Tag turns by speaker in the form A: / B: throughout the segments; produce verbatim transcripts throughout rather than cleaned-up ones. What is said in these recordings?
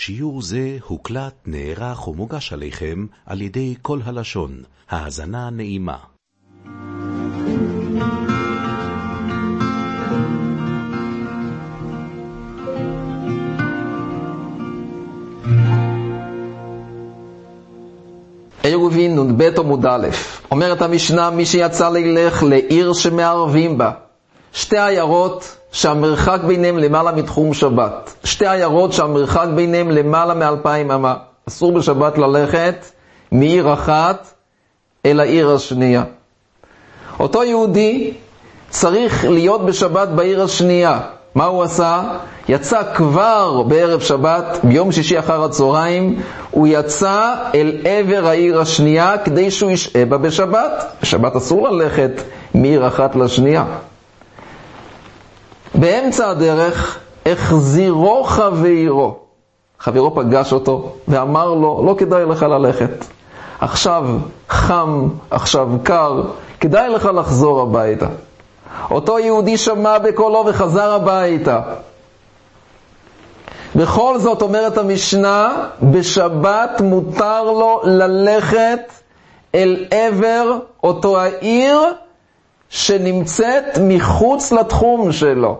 A: שיעור זה הוקלט, נערך ומוגש עליכם על ידי כל הלשון. האזנה נעימה.
B: עירובין נ"ב עמוד א', אומרת המשנה, מי שיצא לילך לעיר שמערבים בה שתי עיירות שהמרחק ביניהם למעלה מתחום שבת, שתי עיירות שהמרחק ביניהם למעלה מאלפיים אמה, אסור בשבת ללכת מעיר אחת אל העיר השנייה. אותו יהודי צריך להיות בשבת בעיר השנייה. מה הוא עשה? יצא כבר בערב שבת, ביום שישי אחר הצהריים, הוא יצא אל עבר העיר השנייה כדי שהוא ישעה בה בשבת. בשבת אסור ללכת מעיר אחת לשנייה. באמצע הדרך החזירו חברו. חברו פגש אותו ואמר לו, לא כדאי לך ללכת. עכשיו חם, עכשיו קר, כדאי לך לחזור הביתה. אותו יהודי שמע בקולו וחזר הביתה. בכל זאת אומרת המשנה, בשבת מותר לו ללכת אל עבר אותו העיר שנמצאת מחוץ לתחום שלו.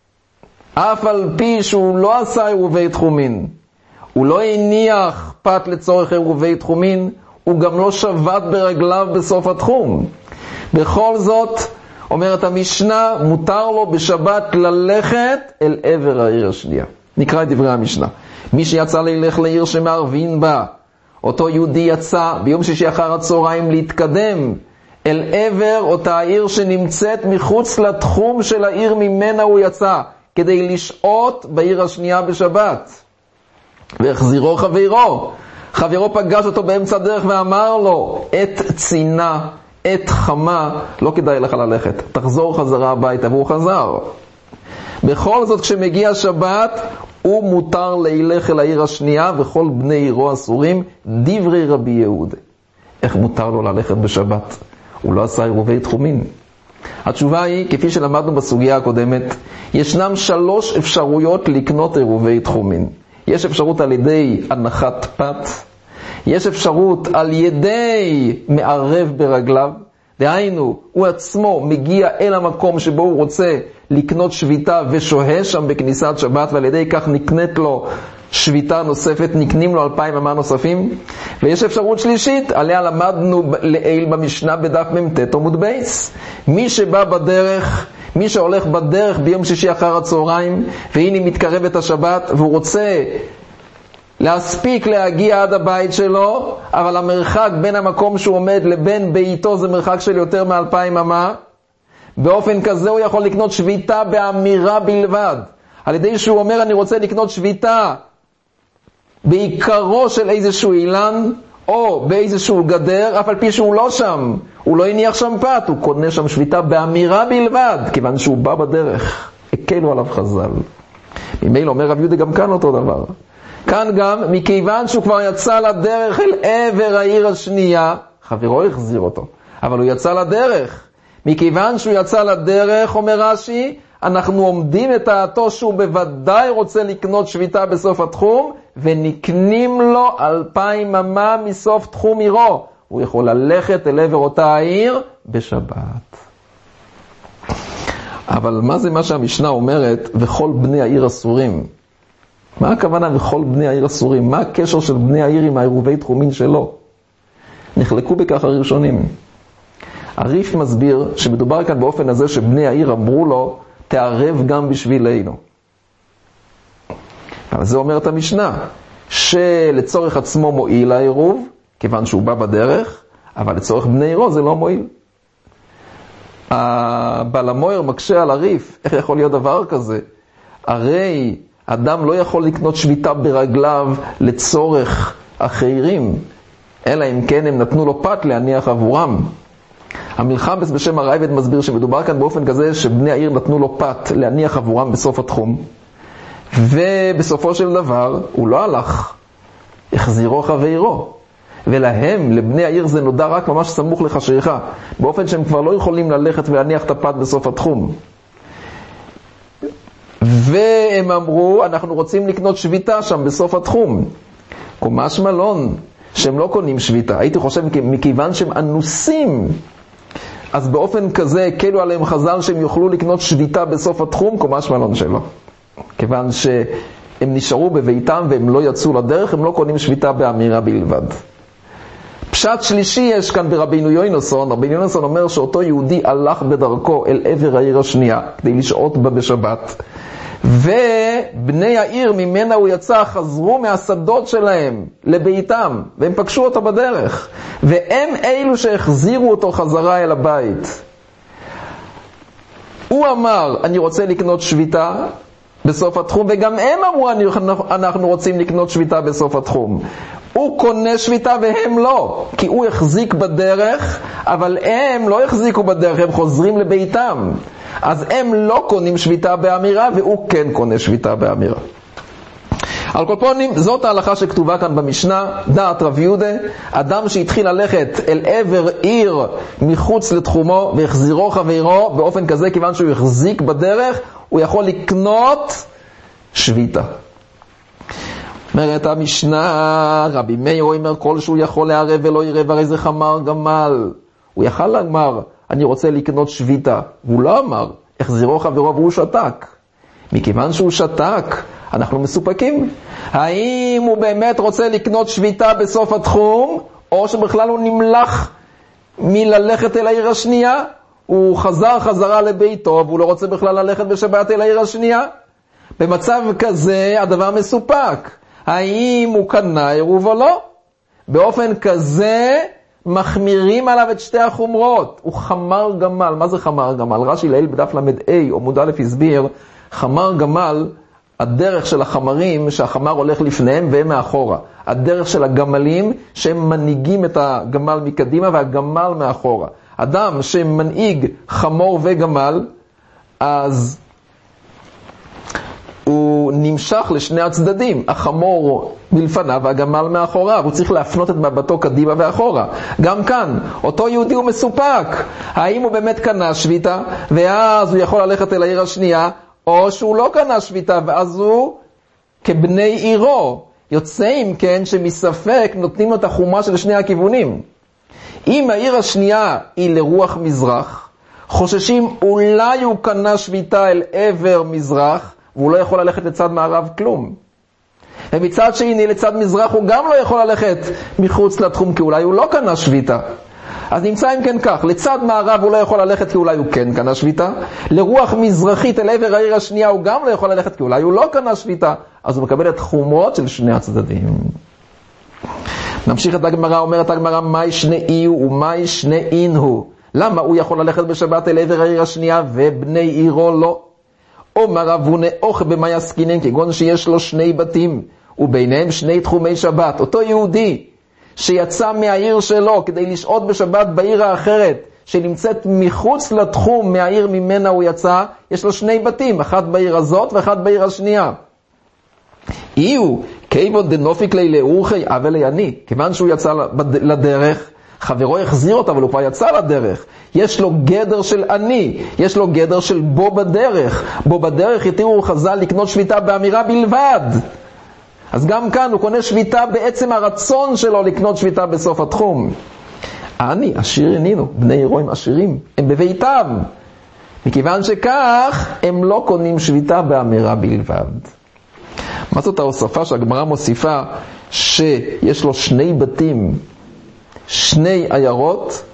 B: אף על פי שהוא לא עשה עירובי תחומין, הוא לא הניח פת לצורך עירובי תחומין, הוא גם לא שבת ברגליו בסוף התחום. בכל זאת אומרת המשנה, מותר לו בשבת ללכת אל עבר העיר השנייה. נקרא את דברי המשנה. מי שיצא לילך לעיר שמערבין בה, אותו יהודי יצא ביום שישי אחר הצהריים להתקדם אל עבר אותה העיר שנמצאת מחוץ לתחום של העיר ממנה הוא יצא, כדי לשעות בעיר השנייה בשבת. והחזירו חברו. חברו פגש אותו באמצע הדרך ואמר לו, את צינה, את חמה, לא כדאי לך ללכת, תחזור חזרה הביתה. והוא חזר. בכל זאת כשמגיע שבת הוא מותר להילך אל העיר השנייה, וכל בני עירו אסורים. דברי רבי יהודה. איך מותר לו ללכת בשבת? הוא לא עשה עירובי תחומין. התשובה היא, כפי שלמדנו בסוגיה הקודמת, ישנם שלוש אפשרויות לקנות עירובי תחומין. יש אפשרות על ידי הנחת פת, יש אפשרות על ידי מערב ברגליו, דהיינו, הוא עצמו מגיע אל המקום שבו הוא רוצה לקנות שביתה ושוהה שם בכניסת שבת, ועל ידי כך נקנית לו שביתה נוספת, נקנים לו אלפיים אמה נוספים. ויש אפשרות שלישית, עליה למדנו לעיל במשנה בדף ממתת עמוד בייס. מי שבא בדרך, מי שהולך בדרך ביום שישי אחר הצהריים, והנה מתקרבת השבת, והוא רוצה להספיק להגיע עד הבית שלו, אבל המרחק בין המקום שהוא עומד לבין ביתו זה מרחק של יותר מאלפיים אמה, באופן כזה הוא יכול לקנות שביתה באמירה בלבד, על ידי שהוא אומר אני רוצה לקנות שביתה בעיקרו של איזשהו אילן או באיזשהו גדר, אף על פי שהוא לא שם, הוא לא הניח שם פת, הוא קונה שם שביתה באמירה בלבד, כיוון שהוא בא בדרך. הקלו עליו חז"ל. ממילא אומר רב יהודה גם כאן אותו דבר. כאן גם, מכיוון שהוא כבר יצא לדרך אל עבר העיר השנייה, חברו החזיר אותו, אבל הוא יצא לדרך. מכיוון שהוא יצא לדרך, אומר רש"י, אנחנו עומדים את דעתו שהוא בוודאי רוצה לקנות שביתה בסוף התחום, ונקנים לו אלפיים אמה מסוף תחום עירו. הוא יכול ללכת אל עבר אותה העיר בשבת. אבל מה זה מה שהמשנה אומרת, וכל בני העיר אסורים? מה הכוונה וכל בני העיר אסורים? מה הקשר של בני העיר עם העירובי תחומין שלו? נחלקו בכך הראשונים. הריף מסביר שמדובר כאן באופן הזה שבני העיר אמרו לו, תערב גם בשבילנו. אבל זה אומרת המשנה, שלצורך עצמו מועיל העירוב, כיוון שהוא בא בדרך, אבל לצורך בני עירו זה לא מועיל. הבעל המויר מקשה על הריף, איך יכול להיות דבר כזה? הרי אדם לא יכול לקנות שביתה ברגליו לצורך אחרים, אלא אם כן הם נתנו לו פת להניח עבורם. המלחמס בשם הרייבד מסביר שמדובר כאן באופן כזה שבני העיר נתנו לו פת להניח עבורם בסוף התחום, ובסופו של דבר הוא לא הלך, החזירו חברו, ולהם, לבני העיר זה נודע רק ממש סמוך לחשיכה, באופן שהם כבר לא יכולים ללכת ולהניח את הפת בסוף התחום. והם אמרו, אנחנו רוצים לקנות שביתה שם בסוף התחום. קומש מלון, שהם לא קונים שביתה. הייתי חושב, מכיוון שהם אנוסים, אז באופן כזה, הקלו עליהם חז"ל שהם יוכלו לקנות שביתה בסוף התחום, קומש מלון שלו. כיוון שהם נשארו בביתם והם לא יצאו לדרך, הם לא קונים שביתה באמירה בלבד. פשט שלישי יש כאן ברבינו יוינסון. רבינו יוינסון אומר שאותו יהודי הלך בדרכו אל עבר העיר השנייה, כדי לשעות בה בשבת. ובני העיר ממנה הוא יצא חזרו מהשדות שלהם לביתם, והם פגשו אותו בדרך. והם אלו שהחזירו אותו חזרה אל הבית. הוא אמר, אני רוצה לקנות שביתה בסוף התחום, וגם הם אמרו, אנחנו רוצים לקנות שביתה בסוף התחום. הוא קונה שביתה והם לא, כי הוא החזיק בדרך, אבל הם לא החזיקו בדרך, הם חוזרים לביתם. אז הם לא קונים שביתה באמירה, והוא כן קונה שביתה באמירה. על כל פנים, זאת ההלכה שכתובה כאן במשנה, דעת רב יהודה, אדם שהתחיל ללכת אל עבר עיר מחוץ לתחומו, והחזירו חברו, באופן כזה, כיוון שהוא החזיק בדרך, הוא יכול לקנות שביתה. אומרת המשנה, רבי מאיר אומר, כל שהוא יכול לערב ולא ירב, הרי זה חמר גמל. הוא יכל לומר, אני רוצה לקנות שביתה, והוא לא אמר, החזירו חברו והוא שתק. מכיוון שהוא שתק, אנחנו מסופקים. האם הוא באמת רוצה לקנות שביתה בסוף התחום, או שבכלל הוא נמלח מללכת אל העיר השנייה, הוא חזר חזרה לביתו, והוא לא רוצה בכלל ללכת בשבת אל העיר השנייה? במצב כזה הדבר מסופק. האם הוא קנה עירוב או לא? באופן כזה מחמירים עליו את שתי החומרות. הוא חמר גמל. מה זה חמר גמל? רש"י לעיל בדף למד A עמוד א' הסביר, חמר גמל, הדרך של החמרים שהחמר הולך לפניהם והם מאחורה. הדרך של הגמלים שהם מנהיגים את הגמל מקדימה והגמל מאחורה. אדם שמנהיג חמור וגמל, אז הוא נמשך לשני הצדדים, החמור מלפניו והגמל מאחוריו, הוא צריך להפנות את מבטו קדימה ואחורה. גם כאן, אותו יהודי הוא מסופק, האם הוא באמת קנה שביתה, ואז הוא יכול ללכת אל העיר השנייה, או שהוא לא קנה שביתה, ואז הוא כבני עירו, יוצא אם כן שמספק נותנים לו את החומה של שני הכיוונים. אם העיר השנייה היא לרוח מזרח, חוששים אולי הוא קנה שביתה אל עבר מזרח, והוא לא יכול ללכת לצד מערב כלום. ומצד שני לצד מזרח הוא גם לא יכול ללכת מחוץ לתחום, כי אולי הוא לא קנה שביתה. אז נמצא אם כן כך, לצד מערב הוא לא יכול ללכת כי אולי הוא כן קנה שביתה, לרוח מזרחית אל עבר העיר השנייה הוא גם לא יכול ללכת כי אולי הוא לא קנה שביתה, אז הוא מקבל את חומרות של שני הצדדים. נמשיך את הגמרא, אומרת הגמרא, מהי שני אי הוא ומהי שני אין הוא? למה הוא יכול ללכת בשבת אל עבר העיר השנייה ובני עירו לא? אומר רבונה אוכל במה יסקינן, כגון שיש לו שני בתים וביניהם שני תחומי שבת. אותו יהודי שיצא מהעיר שלו כדי לשעות בשבת בעיר האחרת שנמצאת מחוץ לתחום מהעיר ממנה הוא יצא, יש לו שני בתים, אחד בעיר הזאת ואחד בעיר השנייה. איהו כיוון דנופיק לי לאורחי אבל אני, כיוון שהוא יצא לדרך, חברו יחזיר אותה, אבל הוא כבר יצא לדרך. יש לו גדר של אני, יש לו גדר של בו בדרך. בו בדרך יתירו חז"ל לקנות שביתה באמירה בלבד. אז גם כאן הוא קונה שביתה בעצם הרצון שלו לקנות שביתה בסוף התחום. אני, עשיר אנינו, בני עירו הם עשירים, הם בביתם. מכיוון שכך, הם לא קונים שביתה באמירה בלבד. מה זאת ההוספה שהגמרא מוסיפה שיש לו שני בתים, שני עיירות,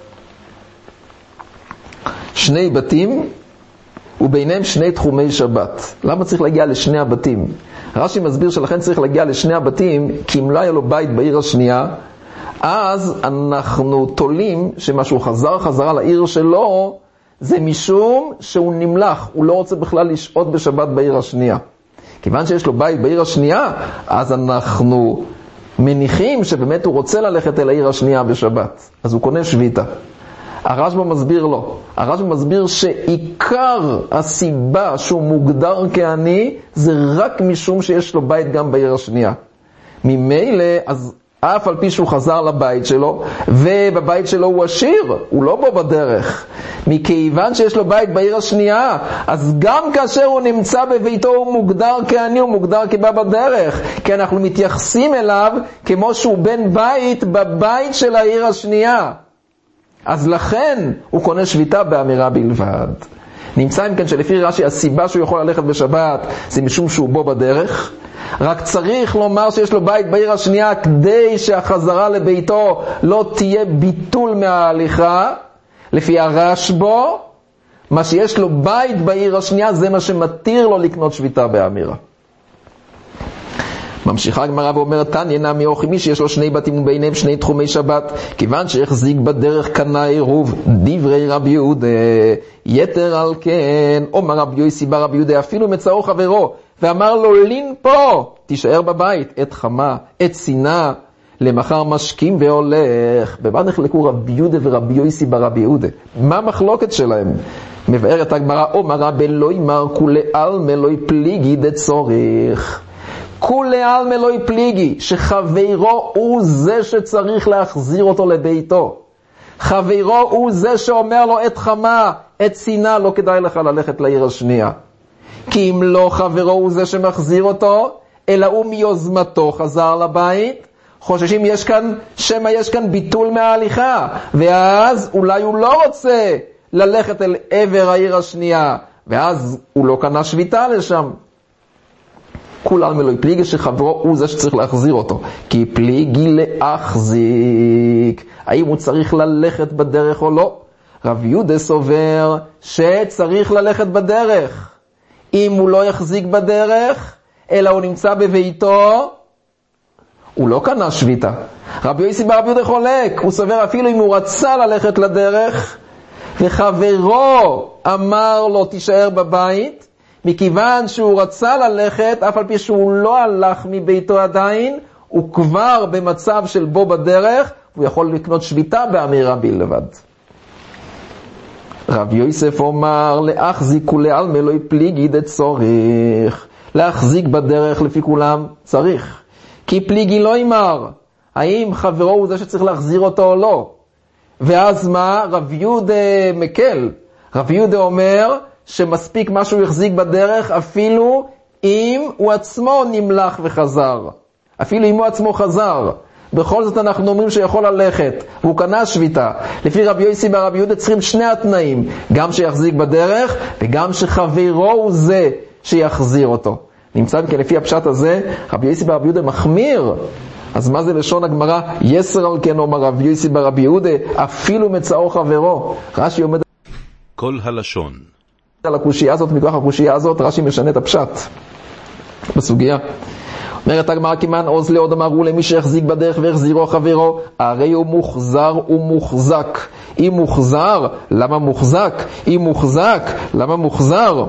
B: שני בתים, וביניהם שני תחומי שבת. למה צריך להגיע לשני הבתים? רש"י מסביר שלכן צריך להגיע לשני הבתים, כי אם לא היה לו בית בעיר השנייה, אז אנחנו תולים שמשהו חזר חזרה לעיר שלו, זה משום שהוא נמלח, הוא לא רוצה בכלל לשעות בשבת בעיר השנייה. כיוון שיש לו בית בעיר השנייה, אז אנחנו מניחים שבאמת הוא רוצה ללכת אל העיר השנייה בשבת. אז הוא קונה שביתה. הרשב"א מסביר לו. הרשב"א מסביר שעיקר הסיבה שהוא מוגדר כעני, זה רק משום שיש לו בית גם בעיר השנייה. ממילא, אז אף על פי שהוא חזר לבית שלו, ובבית שלו הוא עשיר, הוא לא בו בדרך. מכיוון שיש לו בית בעיר השנייה, אז גם כאשר הוא נמצא בביתו הוא מוגדר כעני, הוא מוגדר כבא בדרך, כי אנחנו מתייחסים אליו כמו שהוא בן בית בבית של העיר השנייה. אז לכן הוא קונה שביתה באמירה בלבד. נמצא אם כן שלפי רש"י הסיבה שהוא יכול ללכת בשבת זה משום שהוא בו בדרך, רק צריך לומר שיש לו בית בעיר השנייה כדי שהחזרה לביתו לא תהיה ביטול מההליכה. לפי הרשב"א, מה שיש לו בית בעיר השנייה זה מה שמתיר לו לקנות שביתה באמירה. ממשיכה הגמרא ואומרת, תניא נמי אוכי, מי שיש לו שני בתים וביניהם שני תחומי שבת, כיוון שהחזיק בדרך קנה עירוב, דברי רבי יהודה, יתר על כן, אומר רבי יוסי בר רבי יהודה, אפילו מצאו חברו, ואמר לו, לין פה, תישאר בבית, את חמה, את סינה, למחר משכים והולך. במה נחלקו רבי יהודה ורבי יוסי בר רבי יהודה? מה המחלוקת שלהם? מבארת הגמרא, אומר רבי לא ימר כולי אלמא לא יפליגי דצורך. כולי אלמא לא יפליגי, שחברו הוא זה שצריך להחזיר אותו לביתו. חברו הוא זה שאומר לו את חמה, את סינה, לא כדאי לך ללכת לעיר השנייה. כי אם לא חברו הוא זה שמחזיר אותו, אלא הוא מיוזמתו חזר לבית, חוששים יש כאן, שמה יש כאן ביטול מההליכה, ואז אולי הוא לא רוצה ללכת אל עבר העיר השנייה, ואז הוא לא קנה שביתה לשם. כולם מלוי פליגי שחברו הוא זה שצריך להחזיר אותו, כי פליגי להחזיק, האם הוא צריך ללכת בדרך או לא? רב יהודה סובר שצריך ללכת בדרך. אם הוא לא יחזיק בדרך, אלא הוא נמצא בביתו, הוא לא קנה שביתה. רבי יוסי בר רבי יהודה חולק, הוא סובר אפילו אם הוא רצה ללכת לדרך, וחברו אמר לו תישאר בבית, מכיוון שהוא רצה ללכת, אף על פי שהוא לא הלך מביתו עדיין, הוא כבר במצב של בו בדרך, הוא יכול לקנות שביתה באמירה בלבד. רב יוסף אומר, להחזיק ולעלמא לא יפליגי דצורך. להחזיק בדרך לפי כולם צריך. כי פליגי לא ימר. האם חברו הוא זה שצריך להחזיר אותו או לא? ואז מה? רב יהודה מקל. רב יהודה אומר שמספיק מה שהוא יחזיק בדרך אפילו אם הוא עצמו נמלח וחזר. אפילו אם הוא עצמו חזר. בכל זאת אנחנו אומרים שיכול ללכת, והוא קנה שביתה. לפי רבי יוסי בר רבי יהודה צריכים שני התנאים, גם שיחזיק בדרך וגם שחברו הוא זה שיחזיר אותו. נמצא כי לפי הפשט הזה רבי יוסי בר רבי יהודה מחמיר. אז מה זה לשון הגמרא? יסר על כן אומר רבי יוסי בר רבי יהודה אפילו מצאו חברו. רש"י עומד
A: כל הלשון
B: על הקושייה הזאת, מכוח הקושייה הזאת רש"י משנה את הפשט בסוגיה. אומרת הגמרא, כמען עוז לעוד אמרו למי שיחזיק בדרך והחזירו חברו, הרי הוא מוחזר ומוחזק. אם מוחזר, למה מוחזק? אם מוחזק, למה מוחזר?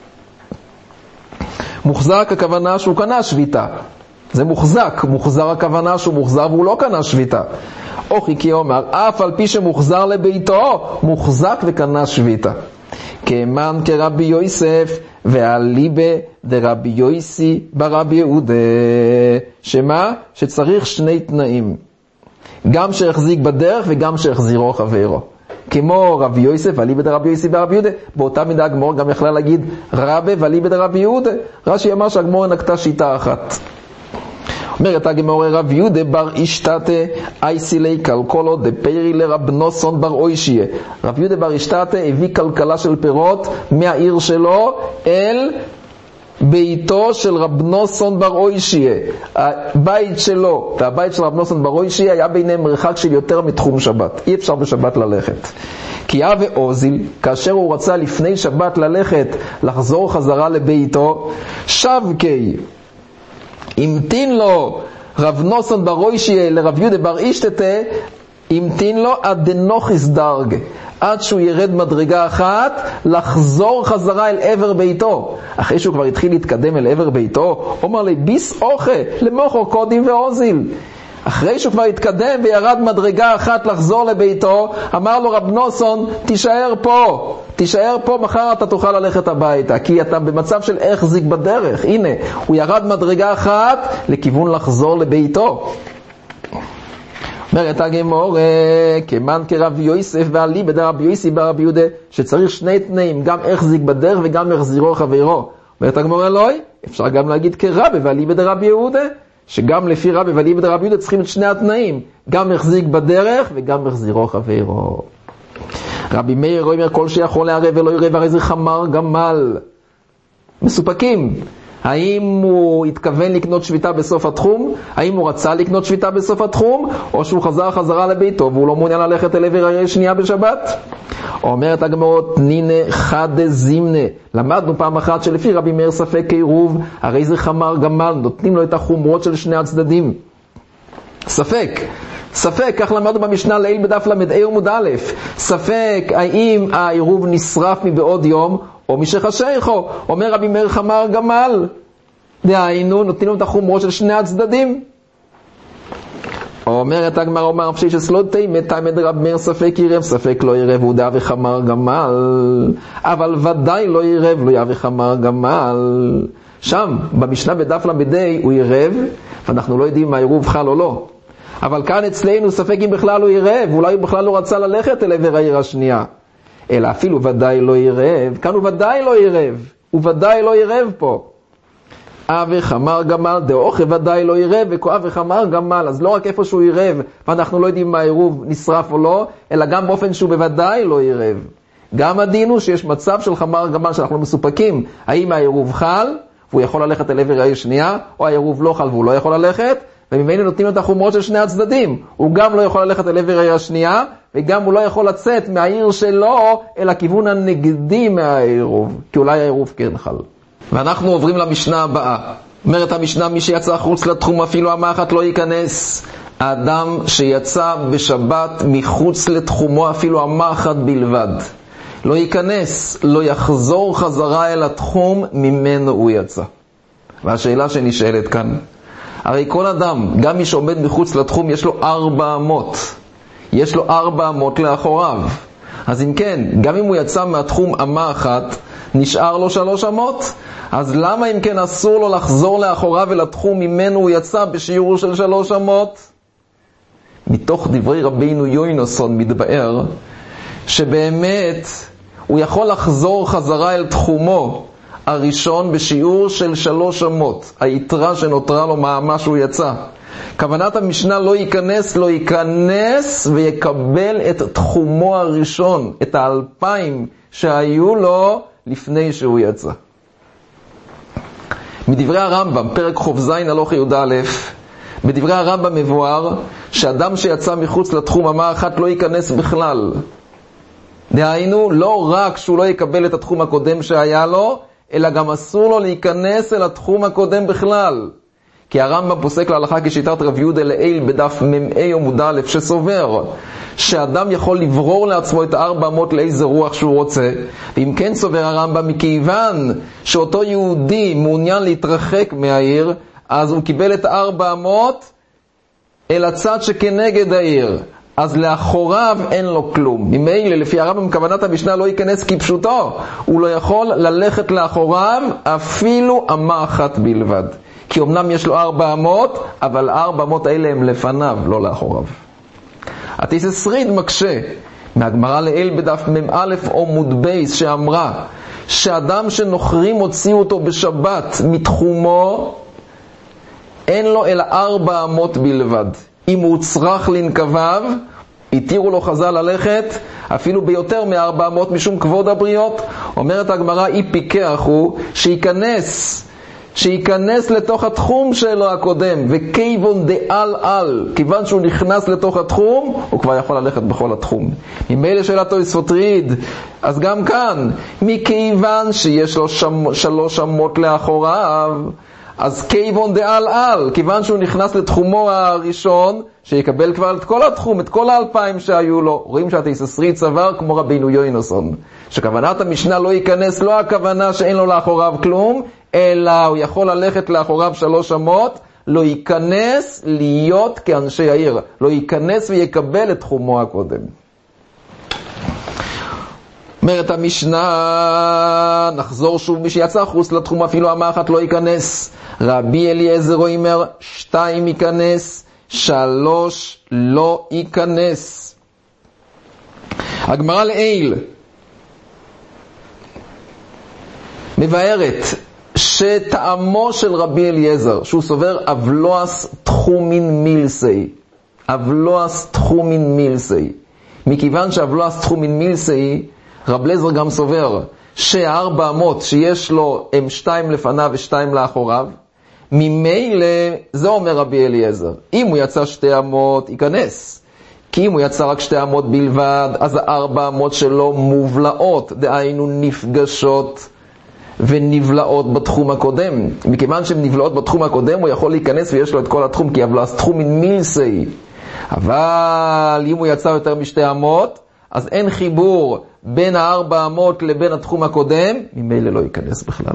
B: מוחזק הכוונה שהוא קנה שביתה. זה מוחזק, מוחזר הכוונה שהוא מוחזר והוא לא קנה שביתה. או חיקי אומר, אף על פי שמוחזר לביתו, מוחזק וקנה שביתה. כמן כרבי יוסף והליבה דרבי יוסי ברבי יהודה. שמה? שצריך שני תנאים. גם שיחזיק בדרך וגם שיחזירו חברו. כמו רבי יוסף והליבה דרבי יוסי ברבי יהודה. באותה מידה הגמור גם יכלה להגיד רבי והליבה דרבי יהודה. רש"י אמר שהגמור נקטה שיטה אחת. אומרת הגמור, רב יהודה בר אשתתה אייסילי קלקולו דפיירי לרב נוסון בר אוישיה. רב יהודה בר אשתתה הביא כלכלה של פירות מהעיר שלו אל ביתו של רב נוסון בר אוישיה. הבית שלו והבית של רב נוסון בר אוישיה היה ביניהם מרחק של יותר מתחום שבת. אי אפשר בשבת ללכת. כי אבי אוזיל, כאשר הוא רצה לפני שבת ללכת, לחזור חזרה לביתו, שבקי המתין לו רב נוסון בר אוישיה לרב יהודה בר אשתתה, המתין לו עד דנוכיס דרג, עד שהוא ירד מדרגה אחת, לחזור חזרה אל עבר ביתו. אחרי שהוא כבר התחיל להתקדם אל עבר ביתו, אומר לי, ביס אוכה, למוחו קודים ואוזיל. אחרי שהוא כבר התקדם וירד מדרגה אחת לחזור לביתו, אמר לו רב נוסון, תישאר פה, תישאר פה, מחר אתה תוכל ללכת הביתה, כי אתה במצב של החזיק בדרך. הנה, הוא ירד מדרגה אחת לכיוון לחזור לביתו. אומרת הגמור, כמן כרב יוסף ועלי בדרב יוסי ברב יהודה, שצריך שני תנאים, גם החזיק בדרך וגם החזירו חברו. אומרת הגמור אלוהי, אפשר גם להגיד כרב ועלי בדרב יהודה, שגם לפי רב ועלי בדרב יהודה צריכים את שני התנאים, גם החזיק בדרך וגם החזירו חברו. רבי מאיר אומר, כל שיכול לערב ולא ירב, הרי זה חמר גמל. מסופקים. האם הוא התכוון לקנות שביתה בסוף התחום? האם הוא רצה לקנות שביתה בסוף התחום? או שהוא חזר חזרה לביתו והוא לא מעוניין ללכת אל עבר העיר שנייה בשבת? אומרת הגמרות, נינה חדה זימנה. למדנו פעם אחת שלפי רבי מאיר ספק כעירוב, הרי זה חמר גמל, נותנים לו את החומרות של שני הצדדים. ספק. ספק, כך למדנו במשנה לעיל בדף למד עמוד א', ספק האם העירוב נשרף מבעוד יום או משחשיכו. אומר רבי מאיר חמר גמל, דהיינו נותנים את החומרות של שני הצדדים. אומרת הגמרא, אומר רב ששת לא תימא תימא דרב מאיר ספק ירב, ספק לא ירב הוא דעה וחמר גמל, אבל ודאי לא ירב לא יהיה וחמר גמל. שם במשנה בדף למד הוא ירב, ואנחנו לא יודעים מה העירוב חל או לא. אבל כאן אצלנו ספק אם בכלל הוא ירב, אולי הוא בכלל לא רצה ללכת אל עבר העיר השנייה. אלא אפילו ודאי לא ירב, כאן הוא ודאי לא ירב, הוא ודאי לא ירב פה. אבי חמר גמל, דאוכה ודאי לא ירב, וכואבי חמר גמל, אז לא רק איפה שהוא ירב, ואנחנו לא יודעים מה העירוב נשרף או לא, אלא גם באופן שהוא בוודאי לא ירב. גם הדין הוא שיש מצב של חמר גמל שאנחנו מסופקים, האם העירוב חל, והוא יכול ללכת אל עבר העיר שנייה, או העירוב לא חל והוא לא יכול ללכת, וממילא נותנים לו את החומרות של שני הצדדים. הוא גם לא יכול ללכת אל עבר העיר השנייה, וגם הוא לא יכול לצאת מהעיר שלו אל הכיוון הנגדי מהעירוב, כי אולי העירוב כן חל. ואנחנו עוברים למשנה הבאה. אומרת המשנה, מי שיצא חוץ לתחום אפילו אמה אחת לא ייכנס. האדם שיצא בשבת מחוץ לתחומו אפילו אמה אחת בלבד, לא ייכנס, לא יחזור חזרה אל התחום ממנו הוא יצא. והשאלה שנשאלת כאן, הרי כל אדם, גם מי שעומד מחוץ לתחום, יש לו ארבע אמות. יש לו ארבע אמות לאחוריו. אז אם כן, גם אם הוא יצא מהתחום אמה אחת, נשאר לו שלוש אמות. אז למה אם כן אסור לו לחזור לאחוריו ולתחום ממנו הוא יצא בשיעור של שלוש אמות? מתוך דברי רבינו יוינוסון מתבאר שבאמת הוא יכול לחזור חזרה אל תחומו הראשון בשיעור של שלוש אמות, היתרה שנותרה לו מה שהוא יצא. כוונת המשנה לא ייכנס, לא ייכנס ויקבל את תחומו הראשון, את האלפיים שהיו לו לפני שהוא יצא. מדברי הרמב"ם, פרק חובזין הלוך יהודה א', בדברי הרמב"ם מבואר שאדם שיצא מחוץ לתחום אמה אחת לא ייכנס בכלל. דהיינו, לא רק שהוא לא יקבל את התחום הקודם שהיה לו, אלא גם אסור לו להיכנס אל התחום הקודם בכלל. כי הרמב"ם פוסק להלכה כשיטת רב יהודה לעיל בדף ממאי עמוד א' שסובר שאדם יכול לברור לעצמו את הארבע אמות לאיזה רוח שהוא רוצה, ואם כן סובר הרמב"ם מכיוון שאותו יהודי מעוניין להתרחק מהעיר, אז הוא קיבל את הארבע אמות אל הצד שכנגד העיר, אז לאחוריו אין לו כלום. ממילא לפי הרמב"ם כוונת המשנה לא ייכנס כפשוטו, הוא לא יכול ללכת לאחוריו אפילו אמה אחת בלבד, כי אמנם יש לו ארבע אמות, אבל ארבע אמות האלה הם לפניו, לא לאחוריו. התיסס שריד מקשה מהגמרא לעיל בדף מ"א עמוד בייס שאמרה שאדם שנוכרים הוציאו אותו בשבת מתחומו, אין לו אלא ארבע אמות בלבד. אם הוא צריך לנקביו, התירו לו חז"ל ללכת אפילו ביותר מארבע אמות משום כבוד הבריות. אומרת הגמרא, אי פיקח הוא שייכנס שייכנס לתוך התחום שלו הקודם, וכיוון דעל על, כיוון שהוא נכנס לתוך התחום, הוא כבר יכול ללכת בכל התחום. ממילא שאלתו יספוטריד, אז גם כאן, מכיוון שיש לו שם, שלוש אמות לאחוריו, אז כיוון דעל על, כיוון שהוא נכנס לתחומו הראשון, שיקבל כבר את כל התחום, את כל האלפיים שהיו לו. רואים שהתיססרי צבר כמו רבינו יוינוסון, שכוונת המשנה לא ייכנס, לא הכוונה שאין לו לאחוריו כלום, אלא הוא יכול ללכת לאחוריו שלוש אמות, לא ייכנס להיות כאנשי העיר, לא ייכנס ויקבל את תחומו הקודם. אומרת המשנה, נחזור שוב, מי שיצא חוץ לתחום אפילו אמה אחת לא ייכנס. רבי אליעזר אומר, שתיים ייכנס, שלוש לא ייכנס. הגמרא לעיל מבארת שטעמו של רבי אליעזר, שהוא סובר אבלועס תחומין מילסי, אבלועס תחומין מילסי, מכיוון שאבלועס תחומין מילסי, רב אליעזר גם סובר שהארבע אמות שיש לו הם שתיים לפניו ושתיים לאחוריו, ממילא זה אומר רבי אליעזר, אם הוא יצא שתי אמות ייכנס, כי אם הוא יצא רק שתי אמות בלבד, אז הארבע אמות שלו מובלעות, דהיינו נפגשות ונבלעות בתחום הקודם. מכיוון שהן נבלעות בתחום הקודם, הוא יכול להיכנס ויש לו את כל התחום, כי אבלועס תחומין מילסי. אבל אם הוא יצא יותר משתי אמות, אז אין חיבור בין הארבע אמות לבין התחום הקודם, ממילא לא ייכנס בכלל.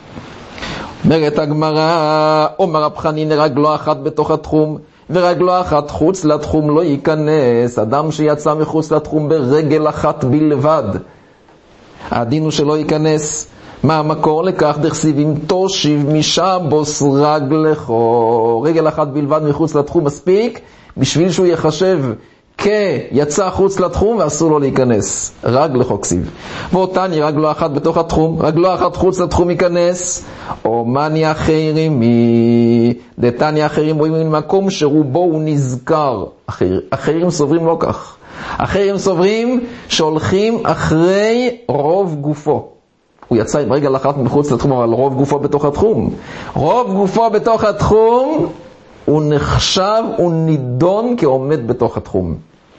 B: אומרת הגמרא, אומר רב חנינא, רגלו אחת בתוך התחום ורגלו אחת חוץ לתחום לא ייכנס. אדם שיצא מחוץ לתחום ברגל אחת בלבד, הדין הוא שלא ייכנס. מה המקור לכך? דכסיבים תושיב משבוס רגלךו, רגל אחת בלבד מחוץ לתחום מספיק בשביל שהוא יחשב כיצא חוץ לתחום ואסור לו להיכנס. רגלךו כסיב. ואותני רגלו אחת בתוך התחום, רגלו אחת חוץ לתחום ייכנס. או מני אחרים מי דתני אחרים רואים ממקום שרובו הוא נזכר. אחר, אחרים סוברים לא כך, אחרים סוברים שהולכים אחרי רוב גופו. הוא יצא עם רגל אחת מחוץ לתחום, אבל רוב גופו בתוך התחום. רוב גופו בתוך התחום, הוא נחשב, הוא נידון כעומד בתוך התחום.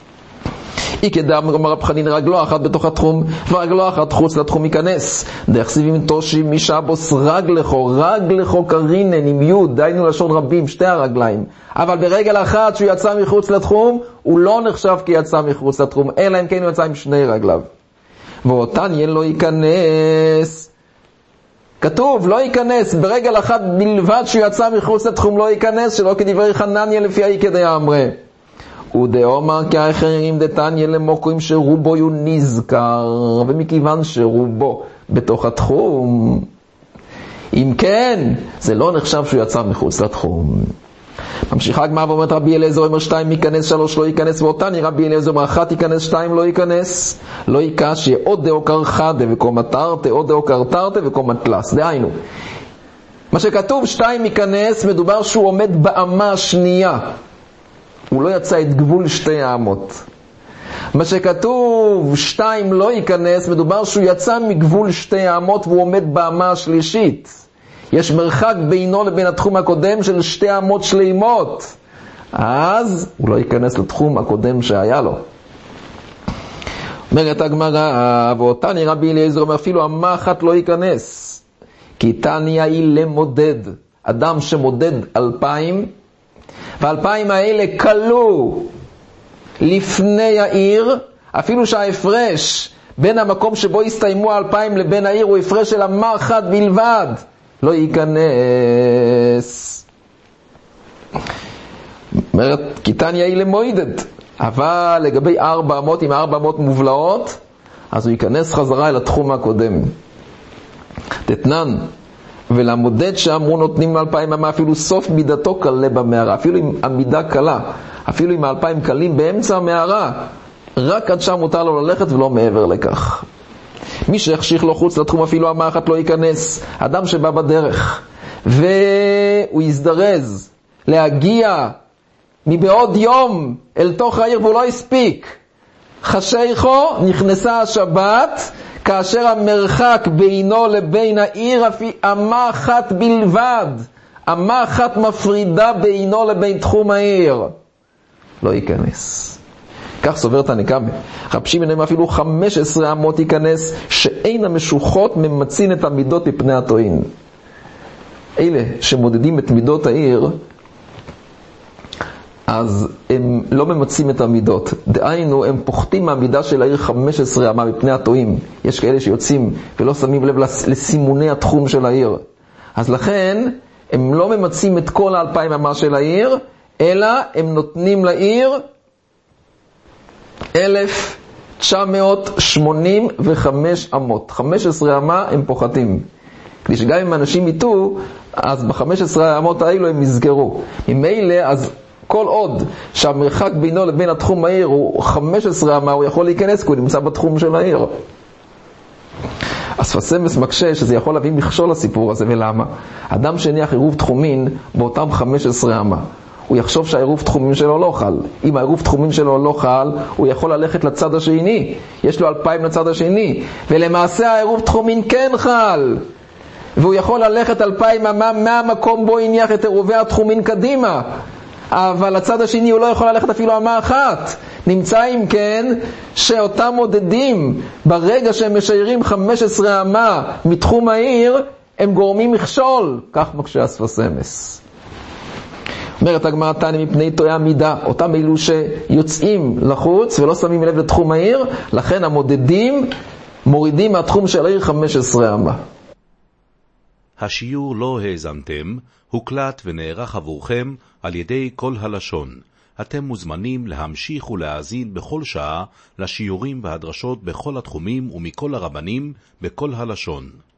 B: אי כדאם אומר רב חנינא, רגלו אחת בתוך התחום, ורגלו אחת חוץ לתחום ייכנס. דכסיבים תושיב משבוס רגלךו, רגלךו קרינן עם יוד, דיינו לשון רבים, שתי הרגליים. אבל ברגל אחת שהוא יצא מחוץ לתחום, הוא לא נחשב כי יצא מחוץ לתחום, אלא אם כן הוא יצא עם שני רגליו. ואותן יהיה לא ייכנס. כתוב לא ייכנס, ברגל אחת בלבד שהוא יצא מחוץ לתחום לא ייכנס, שלא כדברי חנניה לפי העיקדי אמרה. ודאומר כי האחרים דתניה למוקרים שרובו יו נזכר, ומכיוון שרובו בתוך התחום, אם כן, זה לא נחשב שהוא יצא מחוץ לתחום. ממשיכה הגמרא ואומרת רבי אליעזר אומר שתיים ייכנס, שלוש לא ייכנס, ואותני רבי אליעזר אומר אחת ייכנס, שתיים לא ייכנס. לא ייכנס שיהיה עוד דאו קרחדה וקומתרתה, עוד דאו קרתרתה וקומתלס. דהיינו, מה שכתוב שתיים ייכנס, מדובר שהוא עומד באמה השנייה, הוא לא יצא את גבול שתי האמות. מה שכתוב שתיים לא ייכנס, מדובר שהוא יצא מגבול שתי האמות והוא עומד באמה השלישית. יש מרחק בינו לבין התחום הקודם של שתי אמות שלימות, אז הוא לא ייכנס לתחום הקודם שהיה לו. אומרת הגמרא, ואותני רבי אליעזר אומר אפילו אמה אחת לא ייכנס, כי תניא היא למודד. אדם שמודד אלפיים, והאלפיים האלה קלו לפני העיר, אפילו שההפרש בין המקום שבו הסתיימו האלפיים לבין העיר הוא הפרש של אמה אחת בלבד, לא ייכנס. אומרת, כי תניא היא למועדת. אבל לגבי ארבע אמות, עם ארבע אמות מובלעות, אז הוא ייכנס חזרה אל התחום הקודם. תתנן, ולמודד שאמרו נותנים מאלפיים אמה, אפילו סוף מידתו קלה במערה, אפילו אם המידה קלה, אפילו אם האלפיים קלים באמצע המערה, רק עד שם מותר לו ללכת ולא מעבר לכך. מי שהחשיך לו חוץ לתחום אפילו אמה אחת לא ייכנס. אדם שבא בדרך והוא יזדרז להגיע מבעוד יום אל תוך העיר והוא לא הספיק, חשיכו, נכנסה השבת, כאשר המרחק בינו לבין העיר אפילו אמה אחת בלבד, אמה אחת מפרידה בינו לבין תחום העיר, לא ייכנס. כך סובר תנא קמא. רב שמעון אומר אפילו חמש עשרה אמות ייכנס, שאין המשוחות ממצין את המידות מפני הטועין. אלה שמודדים את מידות העיר, אז הם לא ממצים את המידות. דהיינו, הם פוחתים מהמידה של העיר חמש עשרה אמה מפני הטועין. יש כאלה שיוצאים ולא שמים לב לסימוני התחום של העיר. אז לכן, הם לא ממצים את כל האלפיים אמה של העיר, אלא הם נותנים לעיר אלף תשע מאות שמונים וחמש אמות. חמש עשרה אמה הם פוחתים. כדי שגם אם אנשים יטו, אז ב-חמש עשרה אמות האלו הם יסגרו. ממילא, אז כל עוד שהמרחק בינו לבין התחום העיר הוא חמש עשרה אמה, הוא יכול להיכנס כי הוא נמצא בתחום של העיר. השפת אמס מקשה שזה יכול להביא מכשול לסיפור הזה, ולמה? אדם שהניח עירוב תחומין באותם חמש עשרה אמה, הוא יחשוב שהעירוב תחומים שלו לא חל. אם העירוב תחומים שלו לא חל, הוא יכול ללכת לצד השני. יש לו אלפיים לצד השני. ולמעשה העירוב תחומים כן חל. והוא יכול ללכת אלפיים אמה מהמקום בו הניח את עירובי התחומים קדימה. אבל לצד השני הוא לא יכול ללכת אפילו אמה אחת. נמצא אם כן שאותם מודדים ברגע שהם משיירים חמש עשרה אמה מתחום העיר, הם גורמים מכשול. כך מקשה השפת אמס. אומרת הגמרא תניא מפני טועי המידה, אותם אלו שיוצאים לחוץ ולא שמים לב לתחום העיר, לכן המודדים מורידים מהתחום של העיר חמש עשרה אמה.
A: השיעור לא האזנתם, הוקלט ונערך עבורכם על ידי כל הלשון. אתם מוזמנים להמשיך ולהאזין בכל שעה לשיעורים והדרשות בכל התחומים ומכל הרבנים בכל הלשון.